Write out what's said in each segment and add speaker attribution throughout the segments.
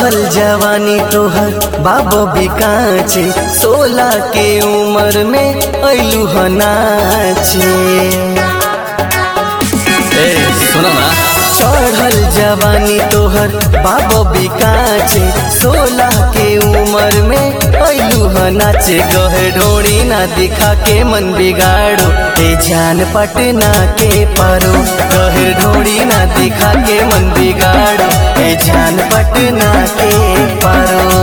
Speaker 1: चढ़ल जवानी तोहर बाबो बिकाचे 16 के उम्र में अइलू ह नाचे।
Speaker 2: सुनो ना,
Speaker 1: चढ़ल जवानी तोहर बाबो बिकाचे 16 के उम्र में अइलू ह नाचे। गहे ढोड़ी ना दिखा के मन बिगाड़ो ए जान पटना के पारो। गहे ढोड़ी ना दिखा के मन बिगाड़ो ए जान पटना के पारो।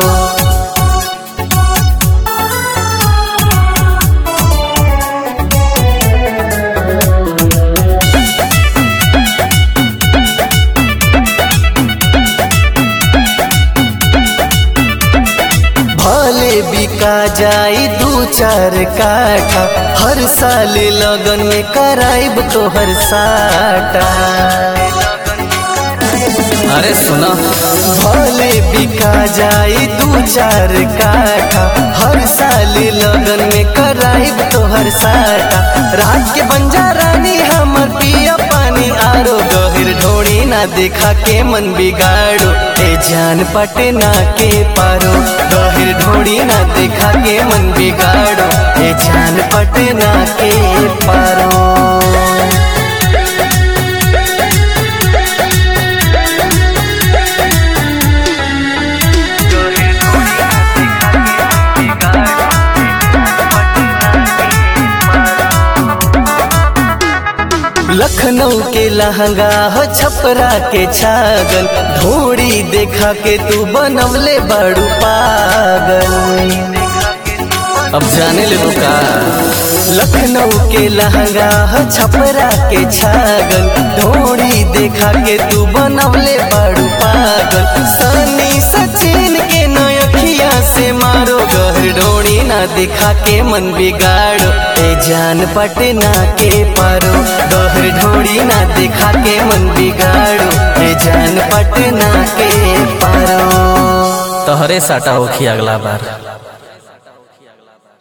Speaker 1: भले बिका जाई 2-4 काठा, हर साल लगन में कराइब तोहर साटा।
Speaker 2: अरे सुनो,
Speaker 1: भले बिका जाई 2-4 काठा, हर साल लगन में कराइब तोहर साटा। रात के बंजा रानी हमर पिया पानी आरो। गहिर ढोड़ी ना दिखा के मन बिगाड़ो ए जान पटना के पारो। गहिर ढोड़ी ना दिखा के मन बिगाड़ो ए जान पटना के पारो। लखनऊ के लहंगा हो छपरा के छागल, ढोड़ी देखा के तू बनवले बड़ू पागल।
Speaker 2: अब जाने ले का।
Speaker 1: लखनऊ के लहंगा हो छपरा के छागल, ढोड़ी देखा के तू बनवले बड़ू पागल। सनी सचिन के नयखिया से मारो। गहर ढोड़ी ना दिखा के मन बिगाड़ो ए जान पटना के पारो। गहर ढोड़ी ना दिखा के मन बिगाड़ो ए जान पटना के पारो।
Speaker 2: तोहरे साटा होखी अगला बार।